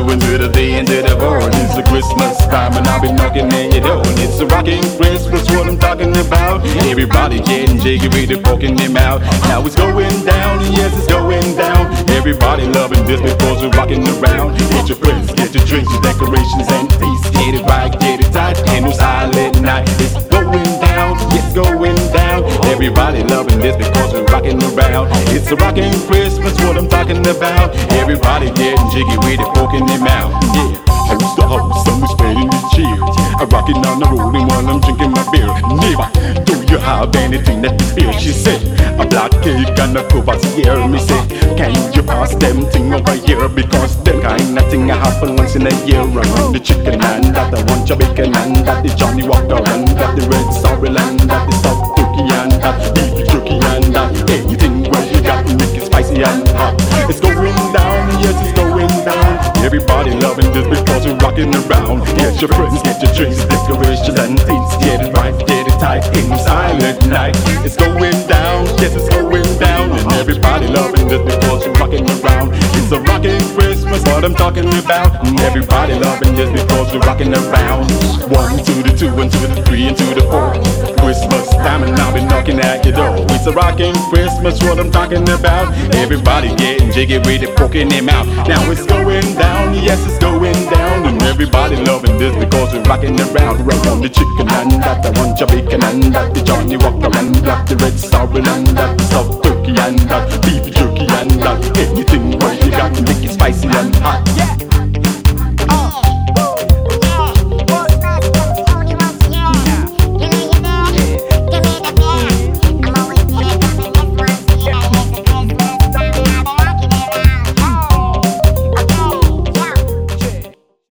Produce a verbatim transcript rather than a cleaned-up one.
into the day into the world. It's a Christmas time and I'll be knocking at your door. It's a rocking Christmas, what I'm talking about. Everybody getting jiggy with it, poking them out. Now it's going down, yes it's going down. Everybody loving this because we're rocking around. Get your friends, get your drinks, your decorations and feast. Get it right, get it tight, ain't no silent night. It's going down, yes going down. Everybody loving this because we're rocking around. It's a rocking Christmas, what I'm talking about. Everybody getting jiggy with it, poking them out. Yeah. House to house, I'm spreading the cheer. I'm rocking on the road and while I'm drinking my beer. Neighbor, do you have anything that is beer? She said, a black cake and a Courvoisier. Me say, can you pass them thing over here? Because them kind of thing I happen once in a year. I want the chicken and that I want your bacon and that the Johnny Walker and that the red sorrel and that the soft turkey and that beef jerky and that anything where you got to make it spicy and hot. It's going down, yes it's going down. Everybody loving this because we're rocking around. Get your friends, get your drinks, decorations and things. Get it right, get it tight in silent night. It's going down, yes it's going down. And everybody loving this because we're rocking around. It's a rocking Christmas, what I'm talking about. And everybody loving this because we're rocking around. One to the two, and to the three, and to the four. Christmas time and I'll be knocking at your door. It's a rocking Christmas, what I'm talking about. Everybody getting jiggy with it, poking them out. Now it's going down, yes it's going down. And everybody loving this because we're rocking around. Right on the chicken and that I want your bacon and that the Johnny Walker and that the red sorrel and that the soft turkey and that beef jerky and that anything where you got to make it spicy and hot.